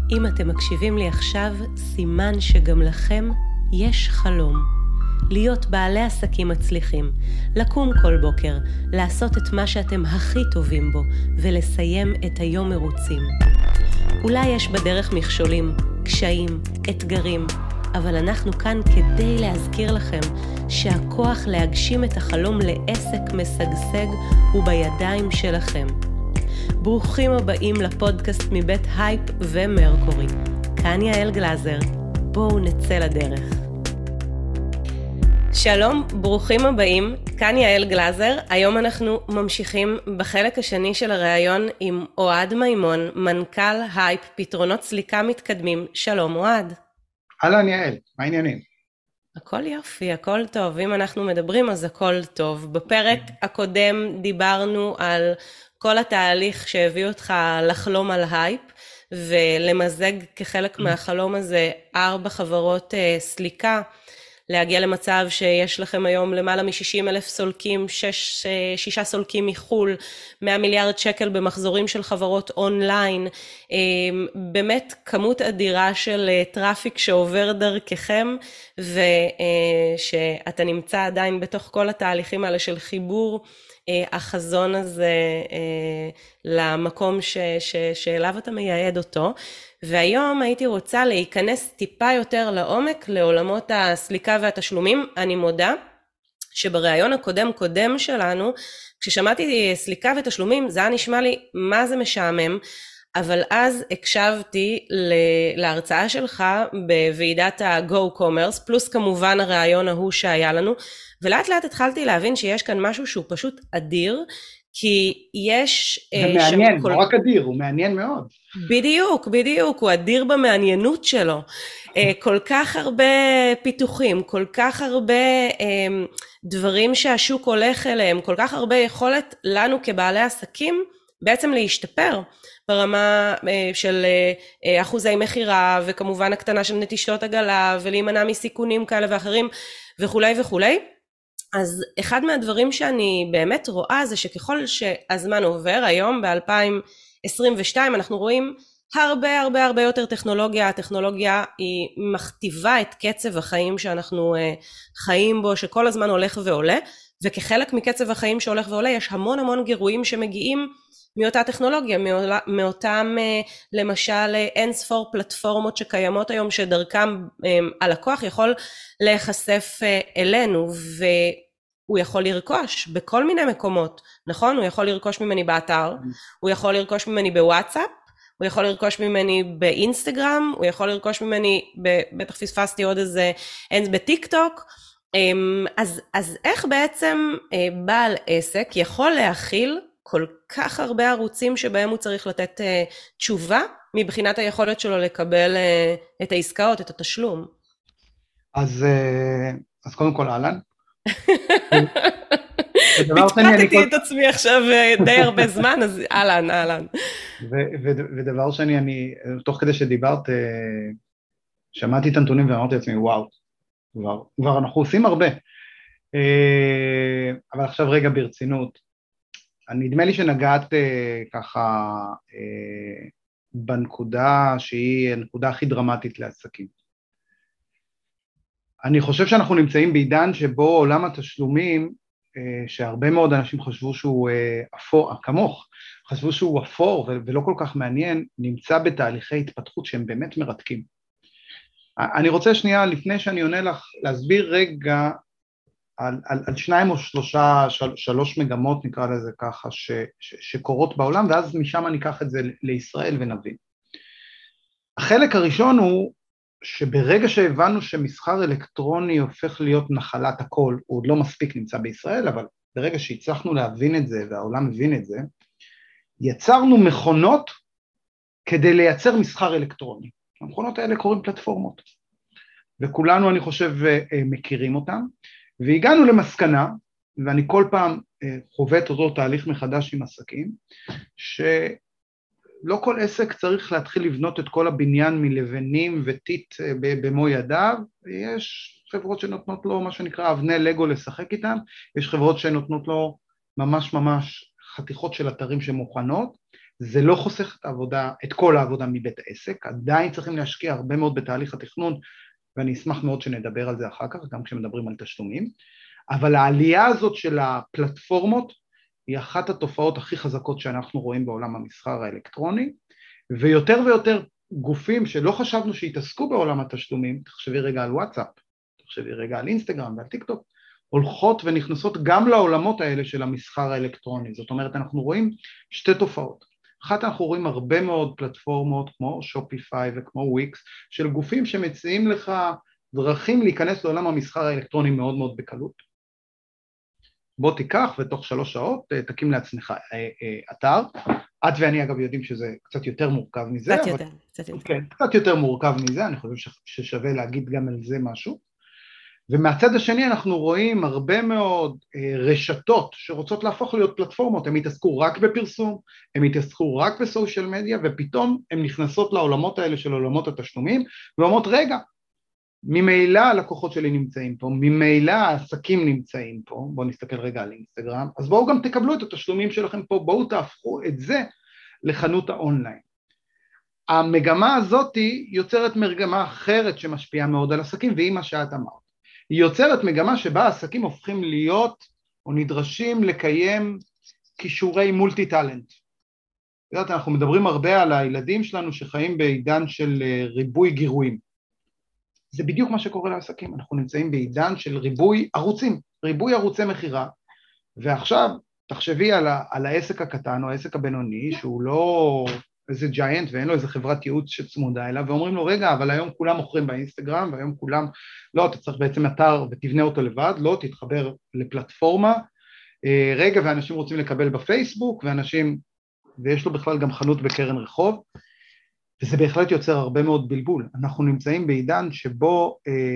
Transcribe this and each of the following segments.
אם אתם מקשיבים לי עכשיו, סימן שגם לכם יש חלום. להיות בעלי עסקים מצליחים, לקום כל בוקר, לעשות את מה שאתם הכי טובים בו, ולסיים את היום מרוצים. אולי יש בדרך מכשולים, קשיים, אתגרים, אבל אנחנו כאן כדי להזכיר לכם שהכוח להגשים את החלום לעסק משגשג הוא בידיים שלכם. ברוכים הבאים לפודקאסט מבית הייפ ומרקורי. כאן יעל גלזר, בואו נצא לדרך. שלום, ברוכים הבאים, כאן יעל גלזר. היום אנחנו ממשיכים בחלק השני של הראיון עם אוהד מימון, מנכ"ל הייפ, פתרונות סליקה מתקדמים. שלום אוהד. אהלן יעל, מה העניינים? הכל יופי, הכל טוב. אם אנחנו מדברים אז הכל טוב. בפרק הקודם דיברנו על כל התהליך שהביא אותך לחלום על הייפ, ולמזג כחלק מהחלום הזה 4 חברות סליקה, להגיע למצב שיש לכם היום למעלה מ-60,000 סולקים, 6 סולקים מחול, 100 מיליארד שקל במחזורים של חברות אונליין, באמת כמות אדירה של טראפיק שעובר דרככם, ושאתה נמצא עדיין בתוך כל התהליכים האלה של חיבור החזון הזה למקום שאליו אתה מייעד אותו. והיום הייתי רוצה להיכנס טיפה יותר לעומק לעולמות הסליקה והתשלומים. אני מודה שבראיון הקודם שלנו, כששמעתי סליקה ותשלומים, זה היה נשמע לי מה זה משעמם, אבל אז הקשבתי להרצאה שלך בוועידת ה-Go Commerce, פלוס כמובן הראיון ההוא שהיה לנו, ולאט לאט התחלתי להבין שיש כאן משהו שהוא פשוט אדיר, כי יש... זה מעניין, לא רק אדיר, הוא מעניין מאוד. בדיוק, הוא אדיר במעניינות שלו. כל כך הרבה פיתוחים, כל כך הרבה דברים שהשוק הולך אליהם, כל כך הרבה יכולת לנו כבעלי עסקים בעצם להשתפר ברמה של אחוזי מחירה, וכמובן הקטנה של נטישות עגלה, ולהימנע מסיכונים כאלה ואחרים, וכולי. אז אחד מהדברים שאני באמת רואה זה שככל שהזמן עובר, היום ב-2022 אנחנו רואים הרבה יותר טכנולוגיה. הטכנולוגיה היא מכתיבה את קצב החיים שאנחנו חיים בו, שכל הזמן הולך ועולה, וכחלק מקצב החיים שהולך ועולה יש המון גירויים שמגיעים מאותה טכנולוגיה, מאותם למשל אין ספור פלטפורמות שקיימות היום שדרכם הלקוח יכול להיחשף אלינו, והוא יכול לרכוש בכל מיני מקומות, נכון? הוא יכול לרכוש ממני באתר, הוא יכול לרכוש ממני בוואטסאפ, הוא יכול לרכוש ממני באינסטגרם, הוא יכול לרכוש ממני, בטח פספסתי עוד איזה, בטיק טוק. אז איך בעצם בעל עסק יכול להכיל כל כך הרבה ערוצים שבהם הוא צריך לתת תשובה, מבחינת היכולת שלו לקבל את העסקאות, את התשלום? אז קודם כל, אהלן. פטפטתי את עצמי עכשיו די הרבה זמן, אז אהלן. ודבר שני, אני, תוך כדי שדיברת, שמעתי את הנתונים ואמרתי לעצמי, וואו, כבר אנחנו עושים הרבה. אבל עכשיו רגע ברצינות, נדמה לי שנגעת ככה בנקודה שהיא הנקודה הכי דרמטית לעסקים. אני חושב שאנחנו נמצאים בעידן שבו עולם התשלומים, שהרבה מאוד אנשים חשבו שהוא אפור, כמוך, חשבו שהוא אפור ולא כל כך מעניין, נמצא בתהליכי התפתחות שהם באמת מרתקים. אני רוצה שנייה, לפני שאני עונה לך, להסביר רגע על 2 או 3 מגמות, נקרא לזה ככה, שקורות בעולם, ואז משם ניקח את זה לישראל ונבין. החלק הראשון הוא שברגע שהבנו שמסחר אלקטרוני הופך להיות נחלת הכל, הוא עוד לא מספיק נמצא בישראל, אבל ברגע שהצלחנו להבין את זה, והעולם מבין את זה, יצרנו מכונות כדי לייצר מסחר אלקטרוני. המכונות האלה קוראים פלטפורמות, וכולנו אני חושב מכירים אותם, והגענו למסקנה, ואני כל פעם חווה את אותו תהליך מחדש עם עסקים, שלא כל עסק צריך להתחיל לבנות את כל הבניין מלבנים וטיט במו ידיו, יש חברות שנותנות לו מה שנקרא אבני לגו לשחק איתם, יש חברות שנותנות לו ממש חתיכות של אתרים שמוכנות, זה לא חוסך את כל העבודה מבית העסק, עדיין צריכים להשקיע הרבה מאוד בתהליך התכנון, ואני אשמח מאוד שנדבר על זה אחר כך, גם כשמדברים על תשלומים, אבל העלייה הזאת של הפלטפורמות, היא אחת התופעות הכי חזקות שאנחנו רואים בעולם המסחר האלקטרוני, ויותר ויותר גופים שלא חשבנו שיתעסקו בעולם התשלומים, תחשבי רגע על וואטסאפ, תחשבי רגע על אינסטגרם ועל טיק טוק, הולכות ונכנסות גם לעולמות האלה של המסחר האלקטרוני. זאת אומרת, אנחנו רואים שתי תופעות. אחת, אנחנו רואים הרבה מאוד פלטפורמות כמו שופיפיי וכמו וויקס, של גופים שמציעים לך דרכים להיכנס לעולם המסחר האלקטרוני מאוד מאוד בקלות. בוא תיקח ותוך 3 שעות תקים לעצמך אתר. את ואני אגב יודעים שזה קצת יותר מורכב מזה. קצת יותר. כן, קצת יותר מורכב מזה, אני חושב ששווה להגיד גם על זה משהו. ומהצד השני אנחנו רואים הרבה מאוד רשתות שרוצות להפוך להיות פלטפורמות, הם יתעסקו רק בפרסום, הם יתעסקו רק בסושיאל מדיה, ופתאום הם נכנסות לעולמות האלה של עולמות התשלומים, ואומרות רגע, ממילא הלקוחות שלי נמצאים פה, ממילא העסקים נמצאים פה, בואו נסתכל רגע על אינסטגרם, אז בואו גם תקבלו את התשלומים שלכם פה, בואו תהפכו את זה לחנות האונליין. המגמה הזאת יוצרת מגמה אחרת שמשפיעה מאוד על עסקים, והיא מה שאת אמרת. היא יוצרת מגמה שבה העסקים הופכים להיות או נדרשים לקיים כישורי מולטי טלנט. אנחנו מדברים הרבה על הילדים שלנו שחיים בעידן של ריבוי גירויים. זה בדיוק מה שקורה לעסקים, אנחנו נמצאים בעידן של ריבוי ערוצים, ריבוי ערוצי מחירה, ועכשיו תחשבי על העסק הקטן או העסק הבינוני, שהוא לא איזה ג'יינט ואין לו איזה חברת ייעוץ שצמודה אליו, ואומרים לו רגע, אבל היום כולם מוכרים באינסטגרם, והיום כולם, לא, אתה צריך בעצם אתר ותבנה אותו לבד, לא, תתחבר לפלטפורמה, רגע, ואנשים רוצים לקבל בפייסבוק, ויש לו בכלל גם חנות בקרן רחוב, וזה בהחלט יוצר הרבה מאוד בלבול. אנחנו נמצאים בעידן שבו,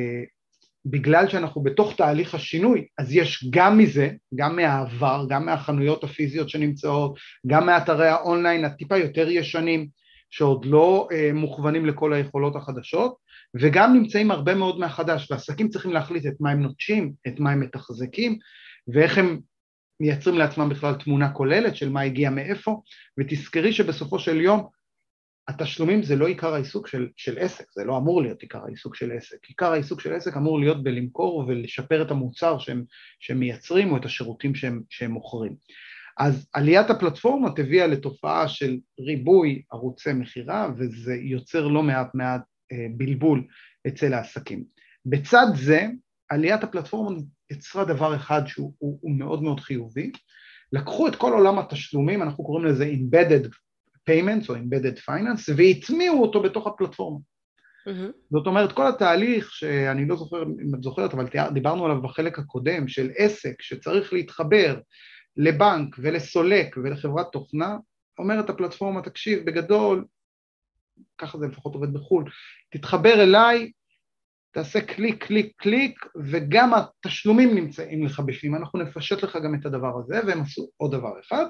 בגלל שאנחנו בתוך תהליך השינוי, אז יש גם מזה, גם מהעבר, גם מהחנויות הפיזיות שנמצאות, גם מאתרי האונליין הטיפה יותר ישנים, שעוד לא מוכוונים לכל היכולות החדשות, וגם נמצאים הרבה מאוד מהחדש, והעסקים צריכים להחליט את מה הם נוטשים, את מה הם מתחזקים, ואיך הם מייצרים לעצמם בכלל תמונה כוללת של מה הגיע מאיפה, ותזכרי שבסופו של יום, התשלומים זה לא עיקר העיסוק של עסק, זה לא אמור להיות עיקר העיסוק של עסק, עיקר העיסוק של עסק אמור להיות בלמכור ולשפר את המוצר שהם מייצרים או את השירותים שהם מוכרים. אז עליית הפלטפורמה הביאה לתופעה של ריבוי ערוצי מחירה, וזה יוצר לא מעט בלבול אצל העסקים. בצד זה, עליית הפלטפורמה יצרה דבר אחד שהוא מאוד מאוד חיובי, לקחו את כל עולם התשלומים, אנחנו קוראים לזה embedded payments או embedded finance, והטמיעו אותו בתוך הפלטפורמה. זאת אומרת, כל התהליך שאני לא זוכר אם את זוכרת, אבל דיברנו עליו בחלק הקודם, של עסק שצריך להתחבר לבנק ולסולק ולחברת תוכנה, אומרת הפלטפורמה, תקשיב, בגדול, ככה זה לפחות עובד בחול, תתחבר אליי, תעשה קליק, קליק, קליק, וגם התשלומים נמצאים לך בפנים, אנחנו נפשט לך גם את הדבר הזה, והם עשו עוד דבר אחד,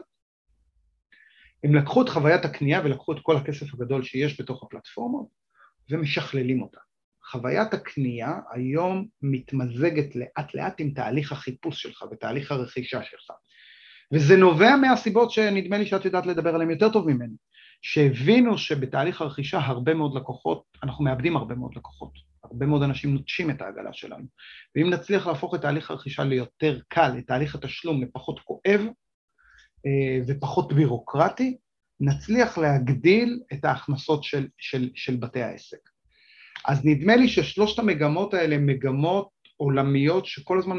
הם לקחו את חוויית הקנייה ולקחו את כל הכסף הגדול שיש בתוך הפלטפורמות, ומשכללים אותה. חוויית הקנייה היום מתמזגת לאט לאט עם תהליך החיפוש שלך ותהליך הרכישה שלך. וזה נובע מהסיבות שנדמה לי שאת יודעת לדבר עליהם יותר טוב ממני, שהבינו שבתהליך הרכישה הרבה מאוד לקוחות, אנחנו מאבדים הרבה מאוד לקוחות, הרבה מאוד אנשים נוטשים את העגלה שלנו, ואם נצליח להפוך את תהליך הרכישה ליותר קל, את תהליך התשלום לפחות כואב, ופחות בירוקרטי, נצליח להגדיל את ההכנסות של בתי העסק. אז נדמה לי ששלושת המגמות האלה הן מגמות עולמיות שכל הזמן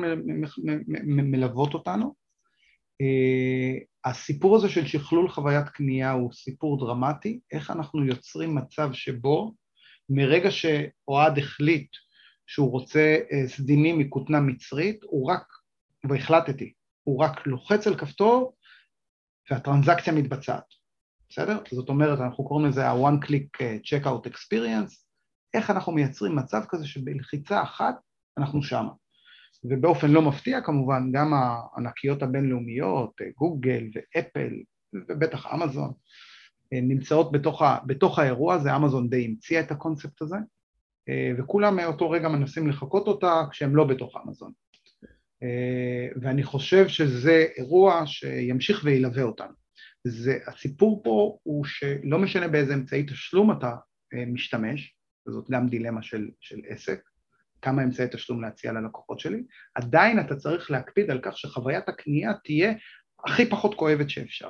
מלוות אותנו. הסיפור הזה של שכלול חוויית קנייה הוא סיפור דרמטי, איך אנחנו יוצרים מצב שבו מרגע שאוהד החליט שהוא רוצה סדינים מכותנה מצרית, והחלטתי, הוא רק לוחץ על כפתור, והטרנזקציה מתבצעת, בסדר? זאת אומרת, אנחנו קוראים לזה ה-one click checkout experience, איך אנחנו מייצרים מצב כזה שבלחיצה אחת אנחנו שמה. ובאופן לא מפתיע כמובן, גם הענקיות הבינלאומיות, גוגל ואפל, ובטח אמזון, נמצאות בתוך האירוע הזה, אמזון די המציאה את הקונספט הזה, וכולם מאותו רגע מנסים לחכות אותה כשהם לא בתוך אמזון. ואני חושב שזה אירוע שימשיך וילווה אותנו. הסיפור פה הוא שלא משנה באיזה אמצעי תשלום אתה משתמש, וזאת גם דילמה של עסק, כמה אמצעי תשלום להציע ללקוחות שלי, עדיין אתה צריך להקפיד על כך שחוויית הקנייה תהיה הכי פחות כואבת שאפשר.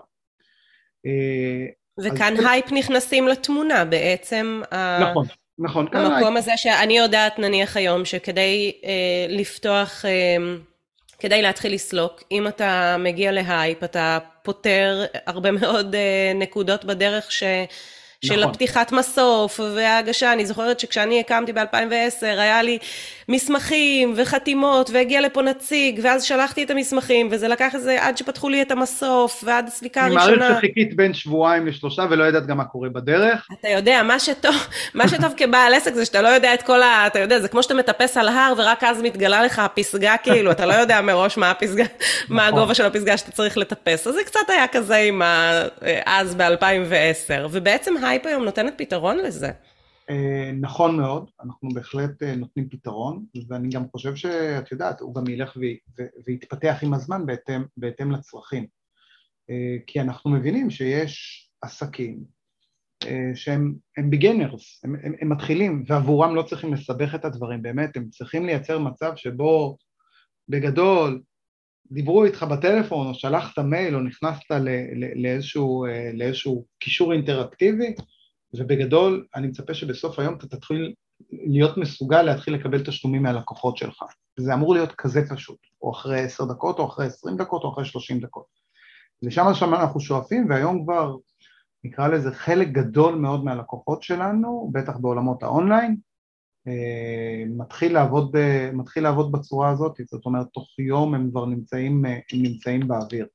וכאן הייפ נכנסים לתמונה בעצם. נכון, נכון. המקום הזה שאני יודעת נניח היום שכדי לפתוח, כדי להתחיל לסלוק, אם אתה מגיע להייפ, אתה פותר הרבה מאוד נקודות בדרך של הפתיחת מסוף וההגשה. אני זוכרת שכשאני הקמתי ב-2010, היה לי מסמכים וחתימות, והגיע לפה נציג, ואז שלחתי את המסמכים, וזה לקח איזה עד שפתחו לי את המסוף, ועד הסליקה הראשונה. אני מעריך שחיכית בין 2-3, ולא ידעת גם מה קורה בדרך. אתה יודע, מה שטוב כבעל עסק זה שאתה לא יודע את כל אתה יודע, זה כמו שאתה מטפס על הר, ורק אז מתגלה לך הפסגה, כאילו, אתה לא יודע מראש מה הפסגה, מה הגובה של הפסגה שאתה צריך לטפס. אז זה קצת היה כזה עם אז ב-2010, ובעצם הייפ היום נותנת פתרון לזה. נכון מאוד, אנחנו בהחלט נותנים פתרון, ואני גם חושב שאת יודעת, הוא גם ילך ויתפתח עם הזמן בהתאם לצרכים. כי אנחנו מבינים שיש עסקים שהם ביגנרס, הם מתחילים, ועבורם לא צריכים לסבך את הדברים, באמת, הם צריכים לייצר מצב שבו בגדול דיברו איתך בטלפון, או שלחת מייל, או נכנסת לאיזשהו קישור אינטראקטיבי, ובגדול אני מצפה שבסוף היום אתה תתחיל להיות מסוגל להתחיל לקבל תשלומים מהלקוחות שלך. זה אמור להיות כזה פשוט, או אחרי 10 דקות, או אחרי 20 דקות, או אחרי 30 דקות. לשם אנחנו שואפים, והיום כבר נקרא לזה חלק גדול מאוד מהלקוחות שלנו, בטח בעולמות האונליין, מתחיל לעבוד בצורה הזאת, זאת אומרת, תוך יום הם כבר נמצאים באוויר.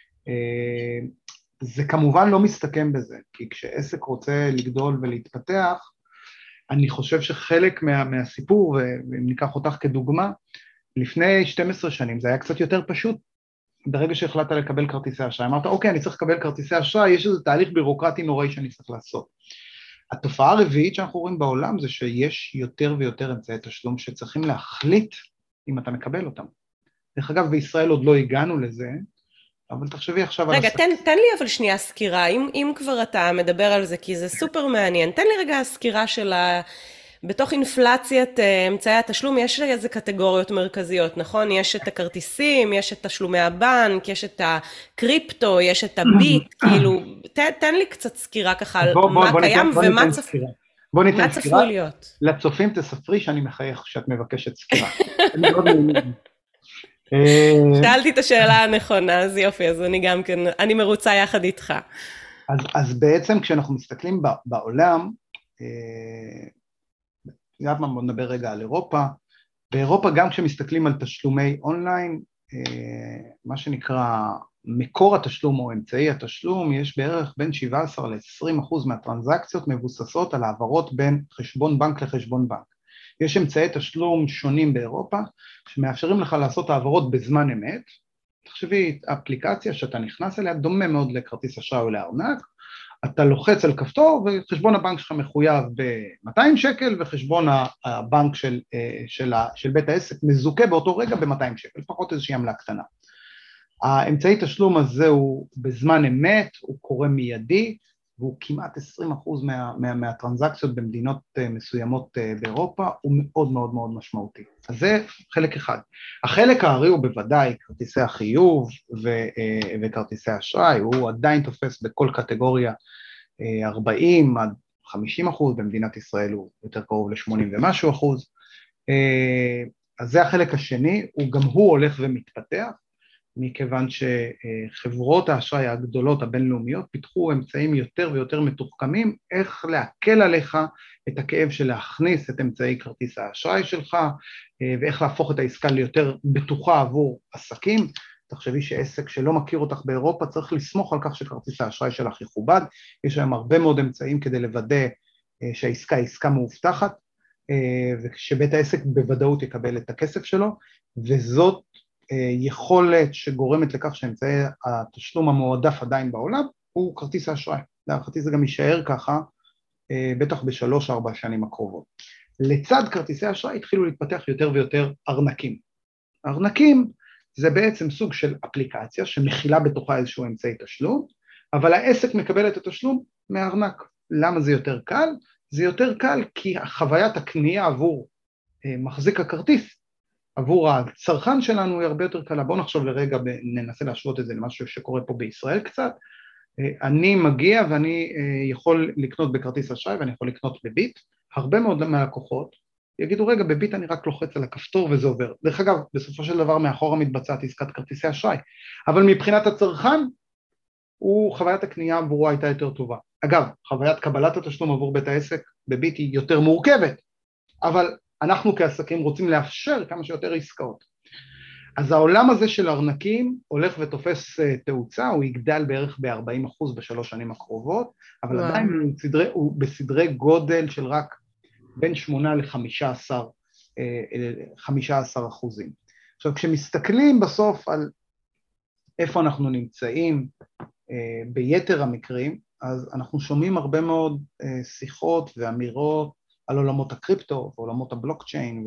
זה כמובן לא מסתכם בזה, כי כשעסק רוצה לגדול ולהתפתח, אני חושב שחלק מהסיפור, ואם ניקח אותך כדוגמה, לפני 12 שנים זה היה קצת יותר פשוט, ברגע שהחלטת לקבל כרטיסי אשראי, אמרת, אוקיי, אני צריך לקבל כרטיסי אשראי, יש איזה תהליך בירוקרטי נוראי שאני צריך לעשות. התופעה הרביעית שאנחנו רואים בעולם זה שיש יותר ויותר אמצעי תשלום שצריכים להחליט אם אתה מקבל אותם. דרך אגב, בישראל עוד לא הגענו לזה, אבל תחשבי עכשיו... רגע, תן לי אבל שנייה סקירה, אם כבר אתה מדבר על זה, כי זה סופר מעניין, תן לי רגע סקירה של בתוך אינפלציית אמצעי התשלום, יש איזה קטגוריות מרכזיות, נכון? יש את הכרטיסים, יש את תשלומי הבנק, יש את הקריפטו, יש את הביט, כאילו, תן לי קצת סקירה ככה על מה קיים ומה צפוי להיות. לצופים תספרי שאני מחייך כשאת מבקשת סקירה. שאלתי את השאלה הנכונה, אז יופי, אז אני גם כן, אני מרוצה יחד איתך. אז בעצם כשאנחנו מסתכלים בעולם, בוא נדבר רגע על אירופה, באירופה גם כשמסתכלים על תשלומי אונליין, מה שנקרא מקור התשלום או אמצעי התשלום, יש בערך בין 17 ל-20% מהטרנזקציות מבוססות על העברות בין חשבון בנק לחשבון בנק. יש אמצעי תשלום שונים באירופה, שמאפשרים לך לעשות העברות בזמן אמת, תחשבי, אפליקציה שאתה נכנס אליה, דומה מאוד לכרטיס אשראי או לארנק, אתה לוחץ על כפתור, וחשבון הבנק שלך מחויב ב-200 שקל, וחשבון הבנק של בית העסק מזוכה באותו רגע ב-200 שקל, לפחות איזושהי עמלה קטנה. האמצעי תשלום הזה הוא בזמן אמת, הוא קורה מיידי, והוא כמעט 20% מהטרנזקציות במדינות מסוימות באירופה, הוא מאוד מאוד מאוד משמעותי. אז זה חלק אחד. החלק הארי הוא בוודאי כרטיסי החיוב וכרטיסי אשראי, הוא עדיין תופס בכל קטגוריה 40 עד 50%, במדינת ישראל הוא יותר קרוב ל-80 ומשהו אחוז. אז זה החלק השני, גם הוא הולך ומתפתח, מכיוון שחברות האשראי הגדולות הבינלאומיות פיתחו אמצעים יותר ויותר מתוחכמים, איך להקל עליך את הכאב של להכניס את אמצעי כרטיס האשראי שלך, ואיך להפוך את העסקה ליותר בטוחה עבור עסקים. תחשבי שעסק שלא מכיר אותך באירופה צריך לסמוך על כך שכרטיס האשראי שלך יכובד, יש היום הרבה מאוד אמצעים כדי לוודא שהעסקה היא עסקה מאובטחת, ושבית העסק בוודאות יקבל את הכסף שלו, וזאת יכולת שגורמת לכך שאמצעי התשלום המועדף עדיין בעולם, הוא כרטיס האשראי. להערכתי זה גם יישאר ככה, בטח ב3-4 שנים הקרובות. לצד כרטיסי האשראי התחילו להתפתח יותר ויותר ארנקים. ארנקים זה בעצם סוג של אפליקציה שמכילה בתוכה איזשהו אמצעי תשלום, אבל העסק מקבל את התשלום מהארנק. למה זה יותר קל? זה יותר קל כי חוויית הקנייה עבור מחזיק הכרטיס, עבור הצרכן שלנו היא הרבה יותר קלה. בואו נחשוב לרגע, ננסה להשוות את זה למשהו שקורה פה בישראל קצת. אני מגיע ואני יכול לקנות בכרטיס אשראי ואני יכול לקנות בביט, הרבה מאוד מהלקוחות יגידו רגע בביט אני רק לוחץ על הכפתור וזה עובר. דרך אגב, בסופו של דבר מאחורה מתבצעת עסקת כרטיסי אשראי, אבל מבחינת הצרכן, חוויית הקנייה עבורו הייתה יותר טובה. אגב, חוויית קבלת התשלום עבור בית העסק בביט היא יותר מורכבת, אבל אנחנו כעסקים רוצים לאפשר כמה שיותר עסקאות. אז העולם הזה של ארנקים הולך ותופס תאוצה, הוא יגדל בערך ב-40% בשלוש שנים הקרובות, אבל עדיין הוא בסדרי גודל של רק בין 8 ל-15%. עכשיו, כשמסתכלים בסוף על איפה אנחנו נמצאים ביתר המקרים, אז אנחנו שומעים הרבה מאוד שיחות ואמירות על עולמות הקריפטו ועולמות הבלוקצ'יין,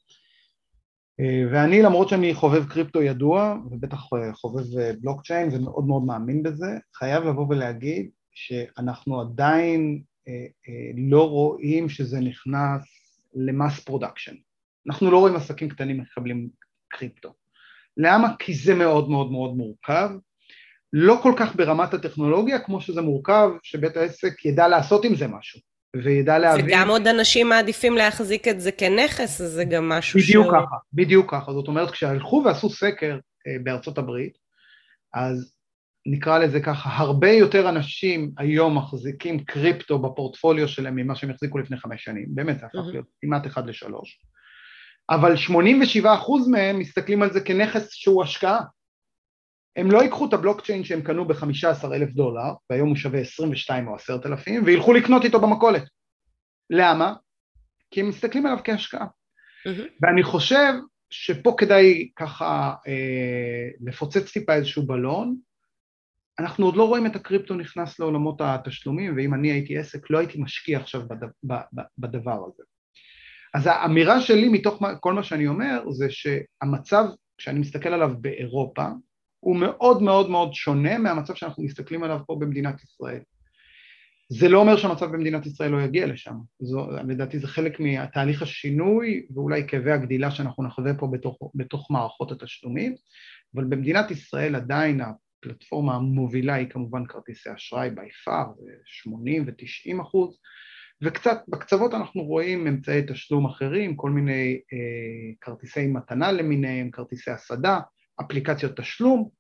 ואני למרות שאני חובב קריפטו ידוע, ובטח חובב בלוקצ'יין ומאוד מאוד מאמין בזה, חייב לבוא ולהגיד שאנחנו עדיין לא רואים שזה נכנס למס פרודקשן. אנחנו לא רואים עסקים קטנים מקבלים קריפטו. למה? כי זה מאוד מאוד מאוד מורכב, לא כל כך ברמת הטכנולוגיה, כמו שזה מורכב שבית העסק ידע לעשות עם זה משהו, וידע להבין... וגם עוד אנשים מעדיפים להחזיק את זה כנכס, אז זה גם משהו בדיוק ככה. זאת אומרת, כשהלכו ועשו סקר בארצות הברית, אז נקרא לזה ככה, הרבה יותר אנשים היום מחזיקים קריפטו בפורטפוליו שלהם ממה שהם החזיקו לפני 5 שנים, באמת זה הפך להיות כמעט 1 ל-3, אבל 87% מהם מסתכלים על זה כנכס שהוא השקעה. הם לא ייקחו את הבלוקצ'יין שהם קנו $15,000, והיום הוא שווה 22 או 10,000, וילכו לקנות איתו במכולת. למה? כי הם מסתכלים עליו כהשקעה. ואני חושב שפה כדאי ככה לפוצץ טיפה איזשהו בלון, אנחנו עוד לא רואים את הקריפטו נכנס לעולמות התשלומים, ואם אני הייתי עסק לא הייתי משקיע עכשיו בדבר הזה. אז האמירה שלי מתוך כל מה שאני אומר, זה שהמצב שאני מסתכל עליו באירופה, הוא מאוד מאוד מאוד שונה מהמצב שאנחנו מסתכלים עליו פה במדינת ישראל. זה לא אומר שהמצב במדינת ישראל לא יגיע לשם, לדעתי זה חלק מהתהליך השינוי, ואולי כאבי הגדילה שאנחנו נחווה פה בתוך מערכות התשלומים, אבל במדינת ישראל עדיין הפלטפורמה המובילה היא כמובן כרטיסי אשראי ביפר, 80 ו-90%, וקצת בקצוות אנחנו רואים אמצעי תשלום אחרים, כל מיני כרטיסי מתנה למיניהם, כרטיסי הסדה, אפליקציות תשלום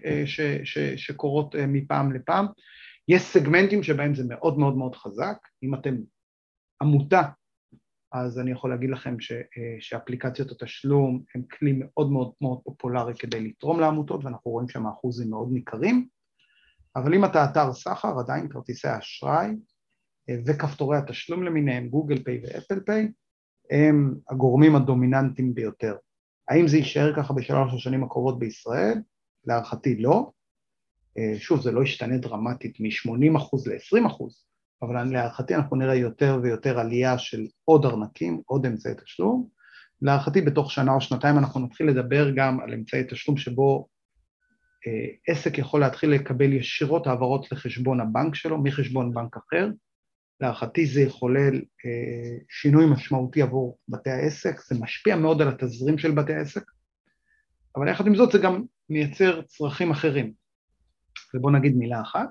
שקורות מפעם לפעם. יש סגמנטים שבהם זה מאוד מאוד מאוד חזק. אם אתם עמותה, אז אני יכול להגיד לכם שאפליקציות התשלום הם כלי מאוד מאוד מאוד פופולרי כדי לתרום לעמותות, ואנחנו רואים שם אחוזים מאוד ניכרים. אבל אם אתה אתר סחר, עדיין כרטיסי האשראי וכפתורי התשלום למיניהם, גוגל פיי ואפל פיי, הם הגורמים הדומיננטיים ביותר. האם זה יישאר ככה בשלוש השנים הקרובות בישראל? להערכתי לא. שוב, זה לא ישתנה דרמטית מ-80% ל-20%, אבל להערכתי אנחנו נראה יותר ויותר עלייה של עוד ארנקים, עוד אמצעי תשלום. להערכתי בתוך שנה או שנתיים אנחנו נתחיל לדבר גם על אמצעי תשלום שבו עסק יכול להתחיל לקבל ישירות העברות לחשבון הבנק שלו, מחשבון בנק אחר. להערכתי זה יכולל שינוי משמעותי עבור בתי העסק, זה משפיע מאוד על התזרים של בתי העסק, אבל יחד עם זאת זה גם מייצר צרכים אחרים. ובוא נגיד מילה אחת,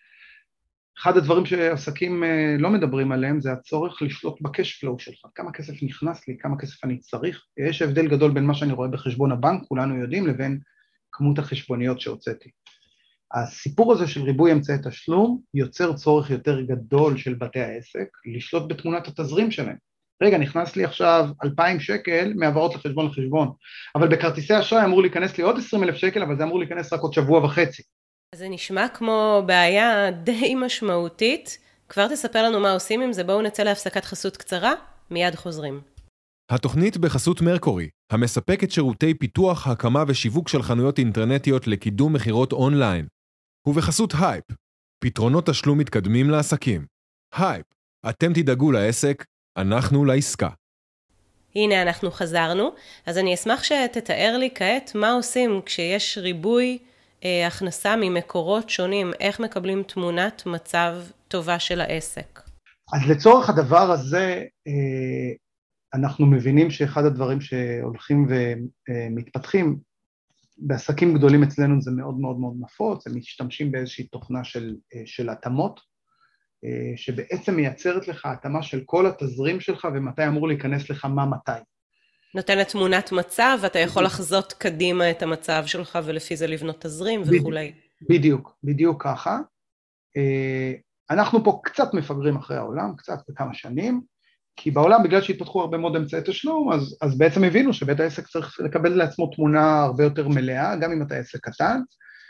אחד הדברים שעסקים לא מדברים עליהם זה הצורך לשלוט בקש פלואו שלך, כמה כסף נכנס לי, כמה כסף אני צריך, יש הבדל גדול בין מה שאני רואה בחשבון הבנק, כולנו יודעים, לבין כמות החשבוניות שהוצאתי. הסיפור הזה של ריבוי אמצעי תשלום יוצר צורך יותר גדול של בתי העסק לשלוט בתמונת התזרים שלהם. רגע, נכנס לי עכשיו 2,000 שקל מעברות לחשבון לחשבון, אבל בכרטיסי אשראי אמור להיכנס לי עוד 20,000 שקל, אבל זה אמור להיכנס רק עוד שבוע וחצי. אז זה נשמע כמו בעיה די משמעותית. כבר תספר לנו מה עושים עם זה, בואו נצא להפסקת חסות קצרה, מיד חוזרים. התוכנית בחסות מרקורי, המספקת שירותי פיתוח, הקמה ושיווק של חנויות אינטרנטיות לקידום מחירות אונליין. ובחסות הייפ, פתרונות תשלום מתקדמים לעסקים. הייפ, אתם תדאגו לעסק, אנחנו לעסקה. הנה אנחנו חזרנו, אז אני אשמח שתתאר לי כעת מה עושים כשיש ריבוי הכנסה ממקורות שונים, איך מקבלים תמונת מצב טובה של העסק? אז לצורך הדבר הזה, אנחנו מבינים שאחד הדברים שהולכים ומתפתחים, בעסקים גדולים אצלנו זה מאוד מאוד מאוד נפוץ, הם משתמשים באיזושהי תוכנה של התאמות, שבעצם מייצרת לך התאמה של כל התזרים שלך, ומתי אמור להיכנס לך מה מתי. נותנת תמונת מצב, ואתה יכול לחזות קדימה את המצב שלך, ולפי זה לבנות תזרים וכולי. בדיוק ככה. אנחנו פה קצת מפגרים אחרי העולם, קצת בכמה שנים, כי בעולם, בגלל שהתפתחו הרבה מאוד אמצעי תשלום, אז בעצם הבינו שבית העסק צריך לקבל לעצמו תמונה הרבה יותר מלאה, גם אם אתה עסק קטן.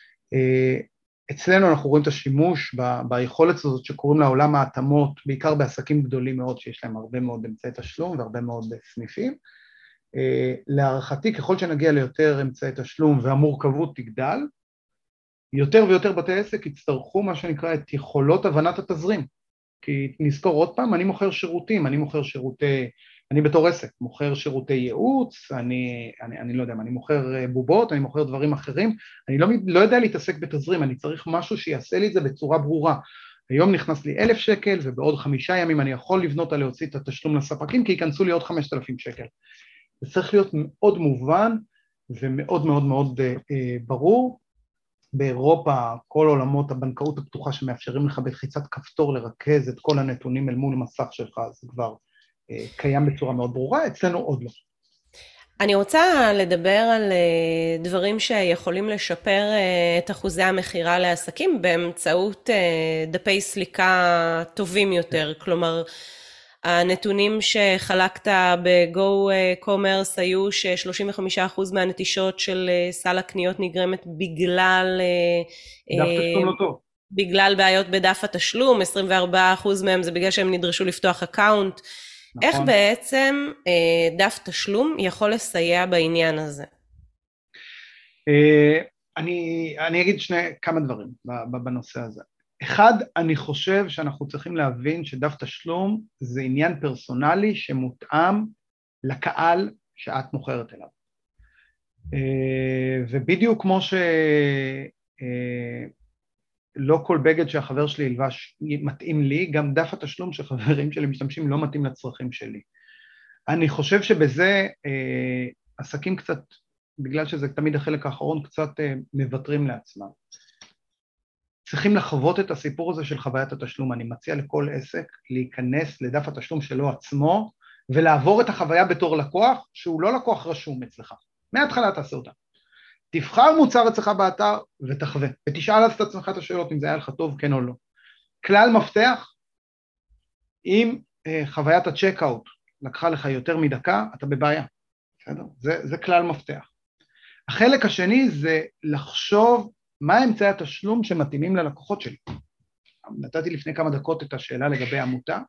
אצלנו אנחנו רואים את השימוש ביכולת הזאת שקוראים לה עולם ההתאמות, בעיקר בעסקים גדולים מאוד, שיש להם הרבה מאוד אמצעי תשלום והרבה מאוד סניפים. להערכתי, ככל שנגיע ליותר אמצעי תשלום והמורכבות תגדל, יותר ויותר בתי עסק יצטרכו מה שנקרא את יכולות הבנת התזרים. כי נזכור עוד פעם, אני מוכר שירותים, אני בתור עסק מוכר שירותי ייעוץ, אני לא יודע, אני מוכר בובות, אני מוכר דברים אחרים, אני לא יודע להתעסק בתזרים, אני צריך משהו שיעשה לי את זה בצורה ברורה. היום נכנס לי 1,000 שקל, ובעוד 5 ימים אני יכול לבנות על להוציא את התשלום לספקים, כי ייכנסו לי עוד 5,000 שקל. זה צריך להיות מאוד מובן, ומאוד מאוד מאוד ברור. באירופה, כל עולמות הבנקאות הפתוחה שמאפשרים לך בלחיצת כפתור לרכז את כל הנתונים אל מול המסך שלך, זה כבר קיים בצורה מאוד ברורה, אצלנו עוד לא. אני רוצה לדבר על דברים שיכולים לשפר את אחוזי המחירה לעסקים באמצעות דפי סליקה טובים יותר, כלומר, הנתונים שחלקת בגו קומרס היו ש35% מהנטישות של סל הקניות נגרמת בגלל בעיות בדף התשלום, 24% מהם זה בגלל שהם נדרשו לפתוח אקאונט. נכון. איך בעצם דף תשלום יכול לסייע בעניין הזה? אני אגיד כמה דברים בנושא הזה. אחד, אני חושב שאנחנו צריכים להבין שדף תשלום זה עניין פרסונלי שמותאם לקהל שאת מוכרת אליו. ובדיוק כמו שלא כל בגד שהחבר שלי ילבש מתאים לי, גם דף התשלום שחברים שלי משתמשים לא מתאים לצרכים שלי. אני חושב שבזה עסקים קצת, בגלל שזה תמיד החלק האחרון, קצת מוותרים לעצמם. צריכים לחוות את הסיפור הזה של חוויית התשלום. אני מציע לכל עסק להיכנס לדף התשלום שלו עצמו, ולעבור את החוויה בתור לקוח, שהוא לא לקוח רשום אצלך. מההתחלה תעשה אותה. תבחר מוצר אצלך באתר ותחווה, ותשאל אז את עצמך את השאלות אם זה היה לך טוב, כן או לא. כלל מפתח, אם חוויית הצ'קאוט לקחה לך יותר מדקה, אתה בבעיה. בסדר? זה כלל מפתח. החלק השני זה לחשוב מה אמצעי התשלום שמתאימים ללקוחות שלי. נתתי לפני כמה דקות את השאלה לגבי עמותה,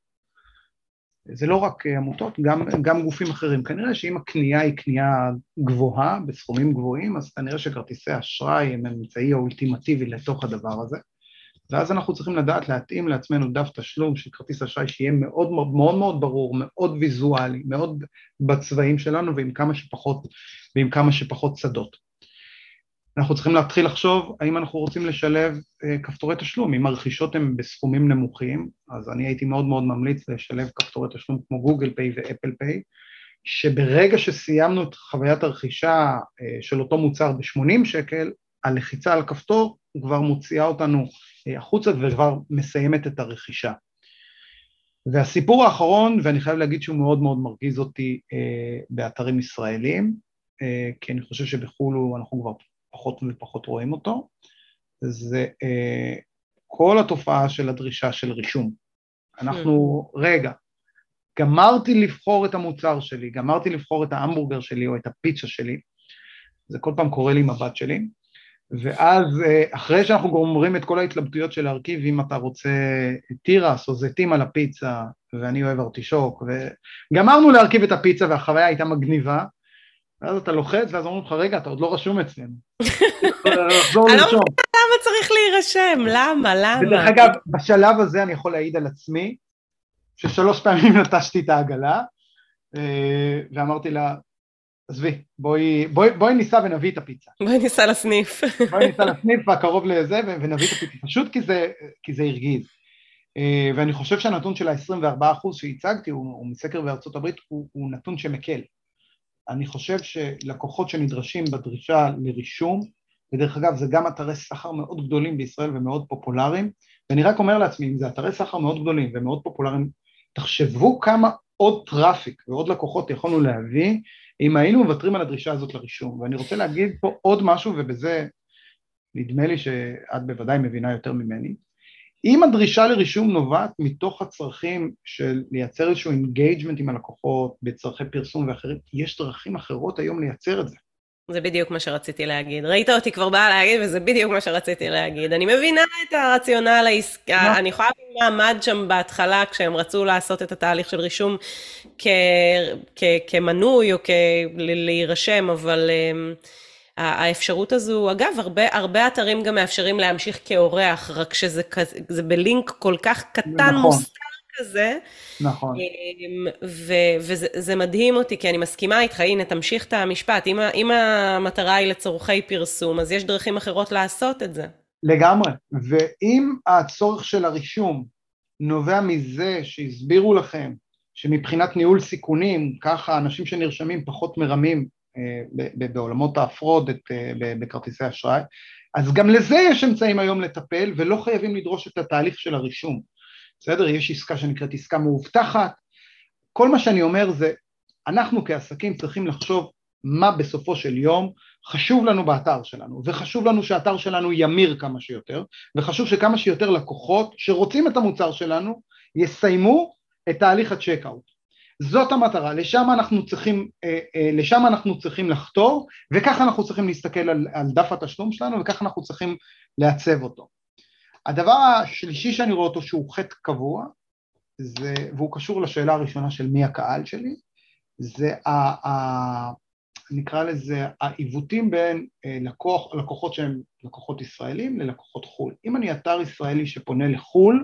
זה לא רק עמותות, גם גופים אחרים. כנראה שאם הקנייה היא קנייה גבוהה, בסכומים גבוהים, אז כנראה שכרטיסי אשראי הם אמצעי האולטימטיבי לתוך הדבר הזה, ואז אנחנו צריכים לדעת להתאים לעצמנו דף תשלום של כרטיס אשראי שיהיה מאוד מאוד מאוד מאוד ברור, מאוד ויזואלי, מאוד בצבעים שלנו ועם כמה שפחות שדות. אנחנו צריכים להתחיל לחשוב האם אנחנו רוצים לשלב כפתורי תשלום, אם הרכישות הן בסכומים נמוכים, אז אני הייתי מאוד מאוד ממליץ לשלב כפתורי תשלום כמו גוגל פיי ואפל פיי, שברגע שסיימנו את חוויית הרכישה של אותו מוצר ב-80 שקל, הלחיצה על הכפתור כבר מוציאה אותנו החוצה וכבר מסיימת את הרכישה. והסיפור האחרון, ואני חייב להגיד שהוא מאוד מאוד מרגיז אותי באתרים ישראלים, כי אני חושב שבחול אנחנו כבר פחות ופחות רואים אותו, זה כל התופעה של הדרישה של רישום. אנחנו, רגע, גמרתי לבחור את המוצר שלי, גמרתי לבחור את ההמבורגר שלי או את הפיצה שלי, זה כל פעם קורה לי עם הבת שלי, ואז אחרי שאנחנו גומרים את כל ההתלבטויות של להרכיב, אם אתה רוצה תירס או זיתים על הפיצה, ואני אוהב ארטישוק, וגמרנו להרכיב את הפיצה והחוויה הייתה מגניבה, ואז אתה לוחץ, ואז אומרים לך, רגע, אתה עוד לא רשום אצלנו. אני לא מבינה למה צריך להירשם, למה? ודרך אגב, בשלב הזה אני יכול להעיד על עצמי, ש3 פעמים נטשתי את העגלה, ואמרתי לה, עזבי, בואי ניסע ונביא את הפיצה. בואי ניסע לסניף. בואי ניסע לסניף והקרוב לזה ונביא את הפיצה, פשוט כי זה הרגיז. ואני חושב שהנתון של ה-24% שהצגתי, הוא מסקר בארצות הברית, הוא נתון שמקל. אני חושב שלקוחות שנדרשים בדרישה לרישום, ודרך אגב זה גם אתרי סחר מאוד גדולים בישראל ומאוד פופולריים, ואני רק אומר לעצמי, אם זה אתרי סחר מאוד גדולים ומאוד פופולריים, תחשבו כמה עוד טראפיק ועוד לקוחות יכולנו להביא, אם היינו מוותרים על הדרישה הזאת לרישום. ואני רוצה להגיד פה עוד משהו, ובזה נדמה לי שאת בוודאי מבינה יותר ממני, אם הדרישה לרישום נובעת מתוך הצרכים של לייצר איזשהו אינגייג'מנט עם הלקוחות, בצרכי פרסום ואחרים, יש דרכים אחרות היום לייצר את זה. זה בדיוק מה שרציתי להגיד. ראית אותי כבר באה להגיד, וזה בדיוק מה שרציתי להגיד. אני מבינה את הרציונל העסקה, אני יכולה להבין מה עמד שם בהתחלה, כשהם רצו לעשות את התהליך של רישום כמנוי, או להירשם, אבל האפשרות הזו, אגב, הרבה אתרים גם מאפשרים להמשיך כאורח, רק שזה בלינק כל כך קטן מוסתר כזה. נכון. וזה מדהים אותי, כי אני מסכימה איתך, הנה, תמשיך את המשפט. אם המטרה היא לצורכי פרסום, אז יש דרכים אחרות לעשות את זה. לגמרי. ואם הצורך של הרישום נובע מזה שהסבירו לכם, שמבחינת ניהול סיכונים, ככה אנשים שנרשמים פחות מרמים בעולמות ההפרוד בכרטיסי אשראי, אז גם לזה יש אמצעים היום לטפל, ולא חייבים לדרוש את התהליך של הרישום. בסדר? יש עסקה שנקראת עסקה מאובטחת. כל מה שאני אומר זה, אנחנו כעסקים צריכים לחשוב מה בסופו של יום חשוב לנו באתר שלנו, וחשוב לנו שהאתר שלנו ימיר כמה שיותר, וחשוב שכמה שיותר לקוחות שרוצים את המוצר שלנו, יסיימו את תהליך הצ'קאוט. זאת המטרה, לשם אנחנו צריכים לחתור, וכך אנחנו צריכים להסתכל על דף התשלום שלנו, וכך אנחנו צריכים לעצב אותו. הדבר השלישי שאני רואה אותו שהוא חטא קבוע, והוא קשור לשאלה הראשונה של מי הקהל שלי, זה נקרא לזה העיוותים בין לקוחות שהם לקוחות ישראלים ללקוחות חול. אם אני אתר ישראלי שפונה לחול,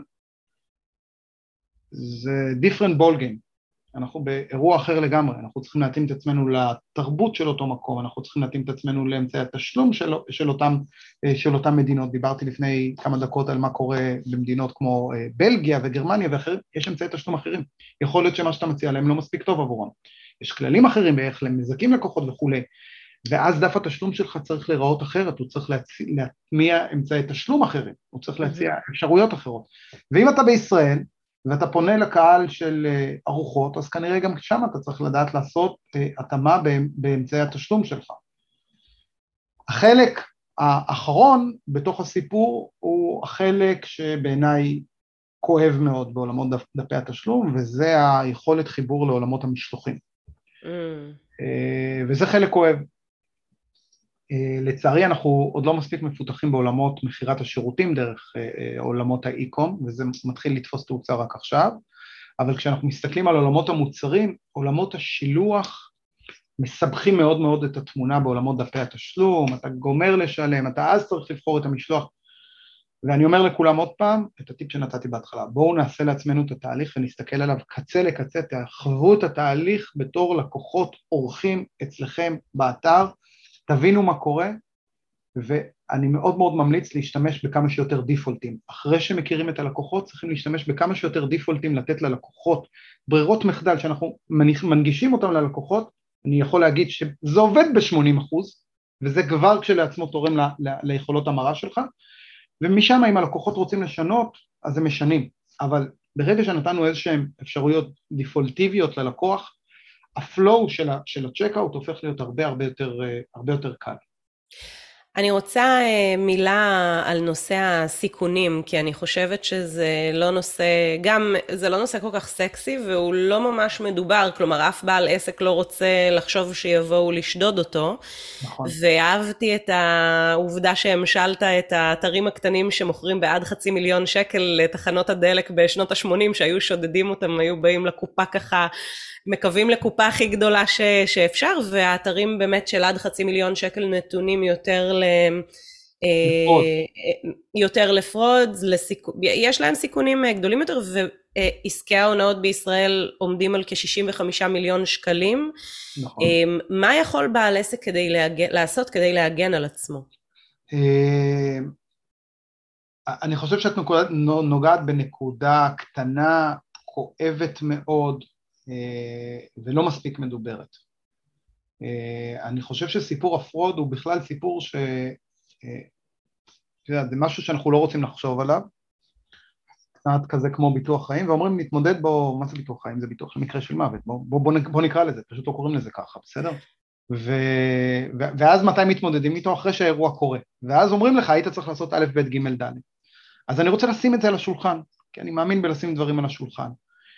זה different ball game. אנחנו באירוע אחר לגמרי, אנחנו צריכים להתאים את עצמנו לתרבות של אותו מקום, אנחנו צריכים להתאים את עצמנו לאמצעי התשלום של אותם מדינות. דיברתי לפני כמה דקות על מה קורה במדינות כמו בלגיה וגרמניה ואחרים, יש אמצעי תשלום אחרים. יכול להיות שמה שאתה מציע להם לא מספיק טוב עבורם. יש כללים אחרים באיך למזכים לקוחות וכו'. ואז דף התשלום שלך צריך להיראות אחרת, הוא צריך להטמיע אמצעי תשלום אחרים, הוא צריך להציע אפשרויות אחרות. ואם אתה בישראל, ואתה פונה לקהל של ארוחות, אז כנראה גם שם אתה צריך לדעת לעשות התאמה באמצעי התשלום שלך. החלק האחרון בתוך הסיפור הוא החלק שבעיניי כואב מאוד בעולמות דפי התשלום, וזה היכולת חיבור לעולמות המשלוחים. וזה חלק כואב. לצערי אנחנו עוד לא מספיק מפותחים בעולמות מחירת השירותים דרך עולמות האי-קום, וזה מתחיל לתפוס תאוצה רק עכשיו, אבל כשאנחנו מסתכלים על עולמות המוצרים, עולמות השילוח מסבכים מאוד מאוד את התמונה בעולמות דפי התשלום, אתה גומר לשלם, אתה אז צריך לבחור את המשלוח, ואני אומר לכולם עוד פעם, את הטיפ שנתתי בהתחלה, בואו נעשה לעצמנו את התהליך ונסתכל עליו קצה לקצה, תחוו את התהליך בתור לקוחות אורחים אצלכם באתר, תבינו מה קורה, ואני מאוד מאוד ממליץ להשתמש בכמה שיותר דיפולטים. אחרי שמכירים את הלקוחות, צריכים להשתמש בכמה שיותר דיפולטים, לתת ללקוחות ברירות מחדל, שאנחנו מנגישים אותם ללקוחות, אני יכול להגיד שזה עובד ב-80%, וזה כבר כשלעצמו תורם ליכולות המרה שלך, ומשם אם הלקוחות רוצים לשנות, אז הם משנים. אבל ברגע שנתנו איזשהם אפשרויות דיפולטיביות ללקוח, הפלואו של הצ'קאוט הופך להיות הרבה יותר קל. אני רוצה מילה על נושא הסיכונים, כי אני חושבת שזה לא נושא כל כך סקסי, והוא לא ממש מדובר, כלומר אף בעל עסק לא רוצה לחשוב שיבואו לשדוד אותו, נכון. ואהבתי את העובדה שהמשלת את האתרים הקטנים שמוכרים בעד $500,000 לתחנות הדלק בשנות ה-80, שהיו שודדים אותם, היו באים לקופה ככה, מקווים לקופה הכי גדולה שאפשר, והאתרים באמת של עד $500,000 נתונים יותר יותר לפרוד, יש להם סיכונים גדולים יותר, ועסקי ההונאות בישראל עומדים על כ-65 מיליון שקלים. נכון. מה יכול בעל עסק לעשות כדי להגן על עצמו? אני חושב שאת נוגעת בנקודה קטנה, כואבת מאוד, ולא מספיק מדוברת. אני חושב שסיפור הפרוד הוא בכלל סיפור זה משהו שאנחנו לא רוצים לחשוב עליו, קצת כזה כמו ביטוח חיים, ואומרים נתמודד בו, מה זה ביטוח חיים? זה ביטוח למקרה של מוות, בוא נקרא לזה, פשוט לא קוראים לזה ככה, בסדר? ואז מתי מתמודדים איתו? אחרי שהאירוע קורה, ואז אומרים לך, היית צריך לעשות א', ב', ג', ד'. אז אני רוצה לשים את זה על השולחן, כי אני מאמין בלשים דברים על השולחן.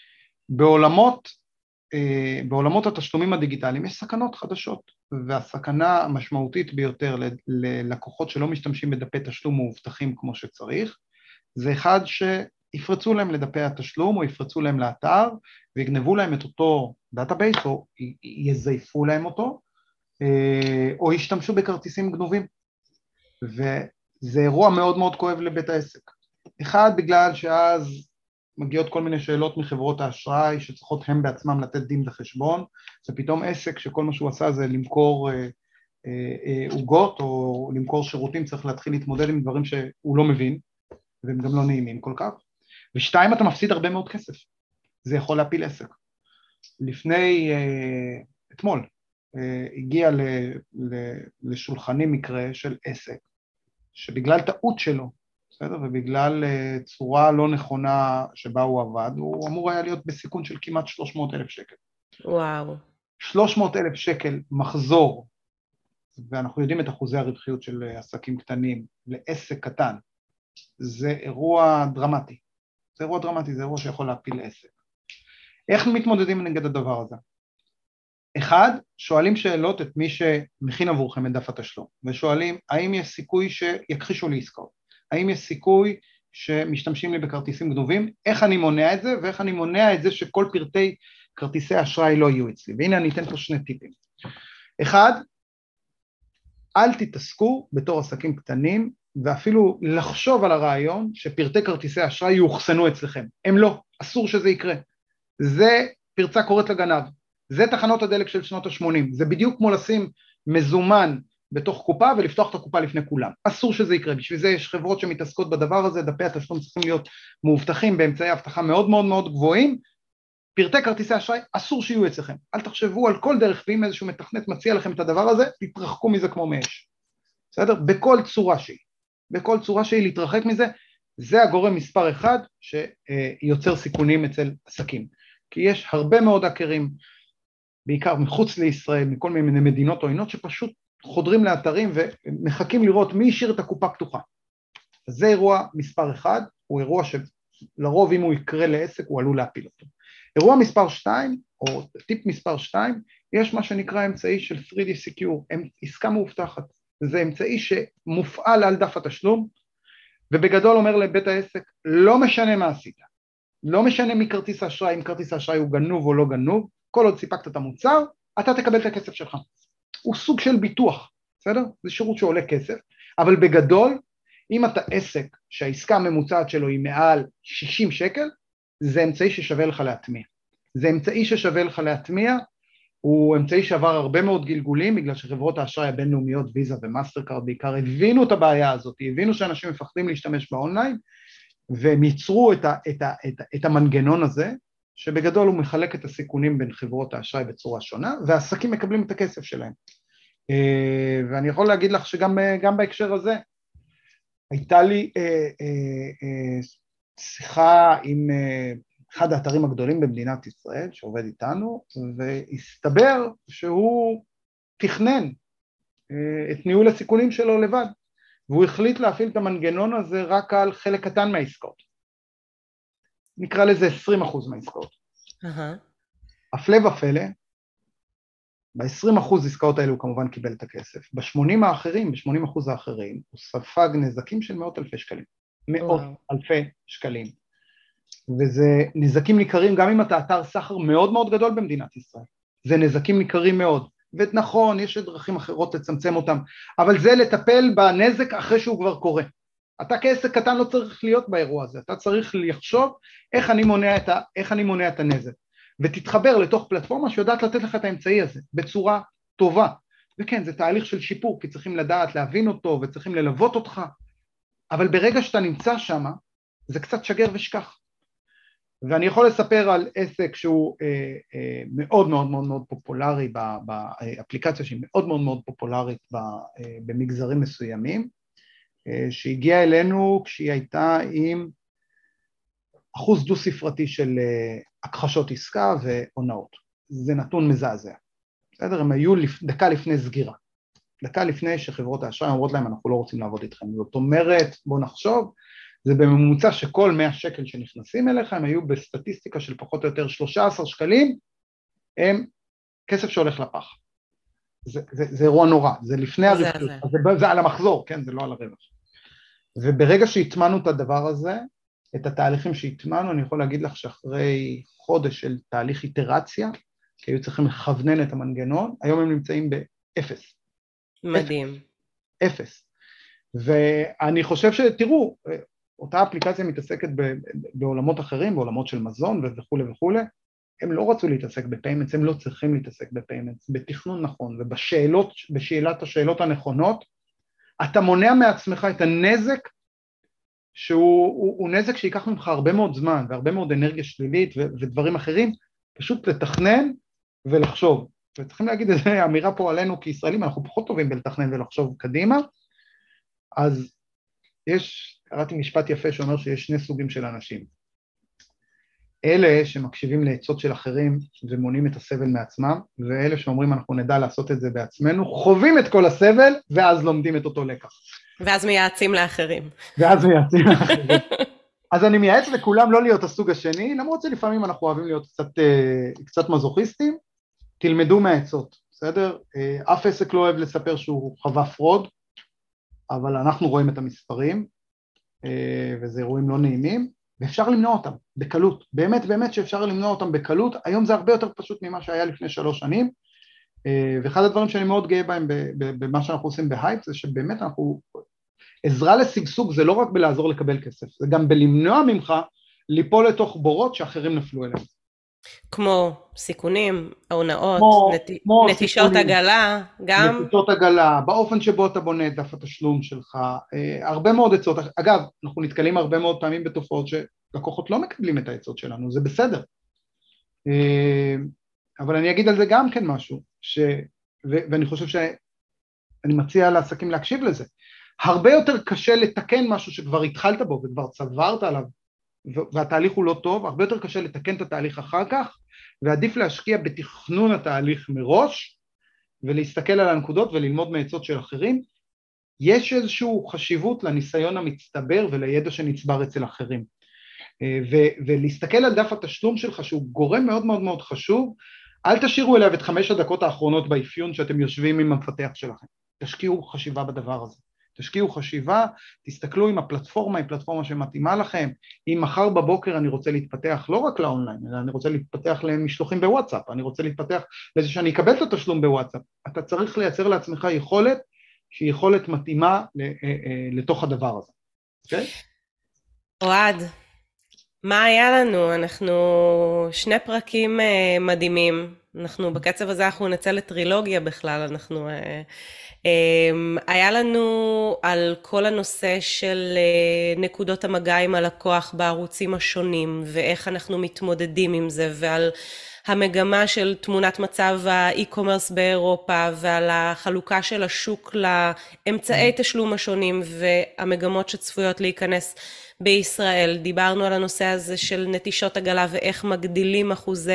בעולמות התשלומים הדיגיטליים יש סכנות חדשות, והסכנה המשמעותית ביותר ללקוחות שלא משתמשים בדפי תשלום מאובטחים כמו שצריך, זה אחד שיפרצו להם לדפי התשלום או יפרצו להם לאתר ויגנבו להם את אותו דאטאבייס או יזייפו להם אותו, או ישתמשו בכרטיסים גנובים. וזה אירוע מאוד מאוד כואב לבית העסק. אחד, בגלל שאז מגיעות כל מיני שאלות מחברות האשראי שצריכות הם בעצמם לתת דין וחשבון, ופתאום עסק שכל מה שהוא עשה זה למכור עוגות או למכור שירותים, צריך להתחיל להתמודד עם דברים שהוא לא מבין, והם גם לא נעימים כל כך. ושתיים, אתה מפסיד הרבה מאוד כסף. זה יכול להפיל עסק. לפני, אתמול, הגיע לשולחני מקרה של עסק, שבגלל טעות שלו, בסדר? ובגלל צורה לא נכונה שבה הוא עבד, הוא אמור היה להיות בסיכון של כמעט 300,000 שקל. וואו. 300,000 שקל מחזור, ואנחנו יודעים את אחוזי הרווחיות של עסקים קטנים, לעסק קטן, זה אירוע דרמטי. זה אירוע דרמטי, זה אירוע שיכול להפיל עסק. איך מתמודדים נגד הדבר הזה? אחד, שואלים שאלות את מי שמכין עבורכם את דף התשלום, ושואלים, האם יש סיכוי שיכחישו לי עסקאות? האם יש סיכוי שמשתמשים לי בכרטיסים גנובים? איך אני מונע את זה, ואיך אני מונע את זה שכל פרטי כרטיסי אשראי לא יהיו אצלי? והנה אני אתן פה שני טיפים. אחד, אל תתעסקו בתור עסקים קטנים, ואפילו לחשוב על הרעיון שפרטי כרטיסי אשראי יוחסנו אצלכם. הם לא, אסור שזה יקרה. זה פרצה קוראת לגנב. זה תחנות הדלק של שנות ה-80. זה בדיוק כמו לשים מזומן בתוך קופה ולפתוח את הקופה לפני כולם. אסור שזה יקרה. בשביל זה יש חברות שמתעסקות בדבר הזה, דפי התשלום צריכים להיות מאובטחים באמצעי אבטחה מאוד מאוד מאוד גבוהים. פרטי כרטיסי אשראי אסור שיהיו אצלכם. אל תחשבו על כל דרך, ואם איזשהו מתכנת מציע לכם את הדבר הזה, תתרחקו מזה כמו מאש. בסדר? בכל צורה שהיא. בכל צורה שהיא להתרחק מזה, זה הגורם מספר אחד שיוצר סיכונים אצל עסקים. כי יש הרבה מאוד הכרים, בעיקר מחוץ לישראל, מכל מיני מדינות עוינות, שפשוט חודרים לאתרים ומחכים לראות מי השאיר את הקופה פתוחה. אז זה אירוע מספר אחד, הוא אירוע שלרוב אם הוא יקרה לעסק, הוא עלול להפיל אותו. אירוע מספר 2, או טיפ מספר 2, יש מה שנקרא אמצעי של 3D Secure, עסקה מאובטחת. זה אמצעי שמופעל על דף התשלום, ובגדול אומר לבית העסק, לא משנה מה עשית, לא משנה מכרטיס האשראי, אם כרטיס האשראי הוא גנוב או לא גנוב, כל עוד סיפקת את המוצר, אתה תקבל את הכסף שלך. הוא סוג של ביטוח, בסדר? זה שירות שעולה כסף, אבל בגדול, אם אתה עסק שהעסקה הממוצעת שלו היא מעל 60 שקל, זה אמצעי ששווה לך להטמיע. זה אמצעי ששווה לך להטמיע, הוא אמצעי שעבר הרבה מאוד גלגולים, בגלל שחברות האשראי הבינלאומיות, ויזה ומאסטרקארד בעיקר, הבינו את הבעיה הזאת, הבינו שאנשים מפחדים להשתמש באונליין, והם ייצרו את המנגנון הזה, שבגדול הוא מחלק את הסיכונים בין חברות האשראי בצורה שונה, והעסקים מקבלים את הכסף שלהם. ואני יכול להגיד לך שגם בהקשר הזה, הייתה לי שיחה עם אחד האתרים הגדולים במדינת ישראל, שעובד איתנו, והסתבר שהוא תכנן את ניהול הסיכונים שלו לבד, והוא החליט להפעיל את המנגנון הזה רק על חלק קטן מהעסקאות. נקרא לזה 20% מהעסקאות. הפלא ופלא, ב-20% עסקאות האלה הוא כמובן קיבל את הכסף, ב-80% האחרים, הוא ספג נזקים של מאות אלפי שקלים. מאות אלפי שקלים. וזה נזקים ניכרים גם אם אתה אתר סחר מאוד מאוד גדול במדינת ישראל. זה נזקים ניכרים מאוד. ונכון, יש דרכים אחרות לצמצם אותם, אבל זה לטפל בנזק אחרי שהוא כבר קורה. אתה כעסק קטן לא צריך להיות באירוע הזה, אתה צריך לחשוב איך אני מונע את הנזק, ותתחבר לתוך פלטפורמה שיודעת לתת לך את האמצעי הזה, בצורה טובה. וכן, זה תהליך של שיפור, כי צריכים לדעת, להבין אותו, וצריכים ללוות אותך, אבל ברגע שאתה נמצא שם, זה קצת שגר ושכח. ואני יכול לספר על עסק שהוא מאוד מאוד מאוד מאוד פופולרי, באפליקציה שהיא מאוד מאוד מאוד פופולרית במגזרים מסוימים, שהגיעה אלינו כשהיא הייתה עם אחוז דו ספרתי של הכחשות עסקה והונאות. זה נתון מזעזע. בסדר? הם היו דקה לפני סגירה. דקה לפני שחברות האשראי אומרות להם, אנחנו לא רוצים לעבוד איתכם. זאת אומרת, בוא נחשוב, זה בממוצע שכל 100 שקל שנכנסים אליך, הם היו בסטטיסטיקה של פחות או יותר 13 שקלים, הם כסף שהולך לפח. זה אירוע נורא, זה לפני הרווחיות, זה על המחזור, כן, זה לא על הרווח. וברגע שהטמנו את הדבר הזה, את התהליכים שהטמנו, אני יכול להגיד לך שאחרי חודש של תהליך איטרציה, כי היו צריכים לכוונן את המנגנון, היום הם נמצאים באפס. מדהים. אפס. ואני חושב שתראו, אותה אפליקציה מתעסקת בעולמות אחרים, בעולמות של מזון וכו' וכו', הם לא רצו להתעסק בפיימנטס, הם לא צריכים להתעסק בפיימנטס, בתכנון נכון, ובשאלת השאלות הנכונות, אתה מונע מעצמך את הנזק, שהוא נזק שיקח ממך הרבה מאוד זמן, והרבה מאוד אנרגיה שלילית ודברים אחרים, פשוט לתכנן ולחשוב. וצריכים להגיד את זה, אמירה פה עלינו כישראלים, אנחנו פחות טובים בלתכנן ולחשוב קדימה, אז קראתי משפט יפה שאומר שיש שני סוגים של אנשים. אלה שמקשיבים לעצות של אחרים ומונים את הסבל מעצמם, ואלה שאומרים אנחנו נדע לעשות את זה בעצמנו, חווים את כל הסבל ואז לומדים את אותו לקח. ואז מייעצים לאחרים. אז אני מייעץ לכולם לא להיות הסוג השני, למרות שלפעמים אנחנו אוהבים להיות קצת מזוכיסטים, תלמדו מהעצות, בסדר? אף עסק לא אוהב לספר שהוא חווה פרוד, אבל אנחנו רואים את המספרים, וזה אירועים לא נעימים, ואפשר למנוע אותם בקלות, באמת באמת שאפשר למנוע אותם בקלות, היום זה הרבה יותר פשוט ממה שהיה לפני 3 שנים, ואחד הדברים שאני מאוד גאה בהם במה שאנחנו עושים בהייפ, זה שבאמת עזרה לסגסוג זה לא רק בלעזור לקבל כסף, זה גם בלמנוע ממך ליפול לתוך בורות שאחרים נפלו אליהם. כמו סיכונים, הונאות, נטישות עגלה, גם. נטישות עגלה, באופן שבו אתה בונה את דף התשלום שלך, הרבה מאוד עצות. אגב, אנחנו נתקלים הרבה מאוד פעמים בתופעות שלקוחות לא מקבלים את העצות שלנו, זה בסדר. אבל אני אגיד על זה גם כן משהו, ואני חושב שאני מציע לעסקים להקשיב לזה. הרבה יותר קשה לתקן משהו שכבר התחלת בו וכבר צברת עליו, והתהליך הוא לא טוב, הרבה יותר קשה לתקן את התהליך אחר כך, ועדיף להשקיע בתכנון התהליך מראש, ולהסתכל על הנקודות וללמוד מעצות של אחרים. יש איזושהי חשיבות לניסיון המצטבר ולידע שנצבר אצל אחרים. ולהסתכל על דף התשלום שלך, שהוא גורם מאוד מאוד מאוד חשוב, אל תשאירו אליו את 5 הדקות האחרונות באפיון שאתם יושבים עם המפתח שלכם. תשקיעו חשיבה בדבר הזה. תשקיעו חשיבה, תסתכלו אם הפלטפורמה היא פלטפורמה שמתאימה לכם, אם מחר בבוקר אני רוצה להתפתח לא רק לאונליין, אלא אני רוצה להתפתח למשלוחים בוואטסאפ, אני רוצה להתפתח לזה שאני אקבל את התשלום בוואטסאפ, אתה צריך לייצר לעצמך יכולת, שהיא יכולת מתאימה לתוך הדבר הזה. אוקיי? אוהד, מה היה לנו? אנחנו 2 פרקים מדהימים, אנחנו בקצב הזה אנחנו נצא לטרילוגיה בכלל, אנחנו... היה לנו על כל הנושא של נקודות המגע עם הלקוח בערוצים השונים, ואיך אנחנו מתמודדים עם זה, ועל המגמה של תמונת מצב האי-קומרס באירופה, ועל החלוקה של השוק לאמצעי תשלום השונים, והמגמות שצפויות להיכנס בישראל. דיברנו על הנושא הזה של נטישות עגלה, ואיך מגדילים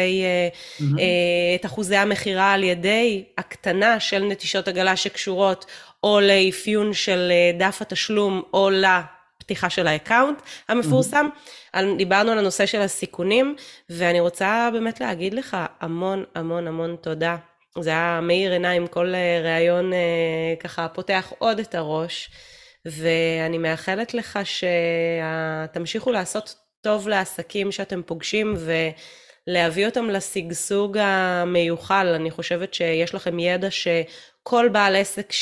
את אחוזי המחירה על ידי הקטנה של נטישות עגלה שקשורות או לאפיון של דף התשלום, או לפתיחה של האקאונט המפורסם. דיברנו על הנושא של הסיכונים, ואני רוצה באמת להגיד לך המון המון המון תודה. זה היה מאיר עיניים, כל ראיון ככה פותח עוד את הראש, ואני מאחלת לך שתמשיכו לעשות טוב לעסקים שאתם פוגשים, להביא אותם לסגסוג המיוחל. אני חושבת שיש לכם ידע שכל בעל עסק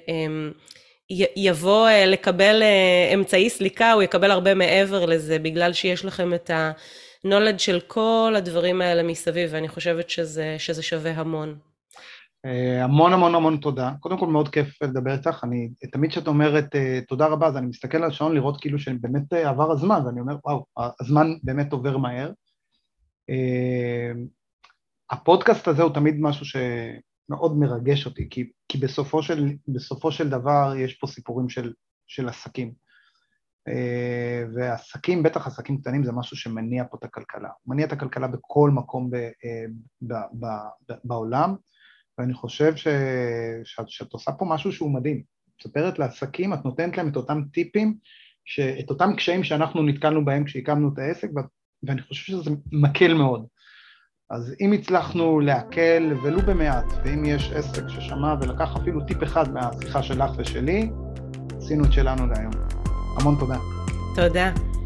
שיבוא לקבל אמצעי סליקה, הוא יקבל הרבה מעבר לזה, בגלל שיש לכם את ה-knowledge של כל הדברים האלה מסביב, ואני חושבת שזה שווה המון. המון המון המון תודה. קודם כל מאוד כיף לדבר איתך. אני תמיד שאת אומרת תודה רבה, אז אני מסתכל על השעון לראות כאילו שבאמת עבר הזמן, ואני אומר וואו, הזמן באמת עובר מהר. הפודקאסט הזה הוא תמיד משהו שמאוד מרגש אותי, כי בסופו של דבר יש פה סיפורים של עסקים. ועסקים, בטח עסקים קטנים, זה משהו שמניע פה את הכלכלה. מניע את הכלכלה בכל מקום בעולם, ואני חושב שאת עושה פה משהו שהוא מדהים. מספרת לעסקים, את נותנת להם את אותם טיפים, את אותם קשיים שאנחנו נתקלנו בהם כשהקמנו את העסק, ואני חושב שזה מקל מאוד. אז אם הצלחנו להקל ולו במעט, ואם יש עסק ששמע ולקח אפילו טיפ אחד מהשיחה שלך ושלי, עשינו את שלנו להיום. המון תודה. תודה.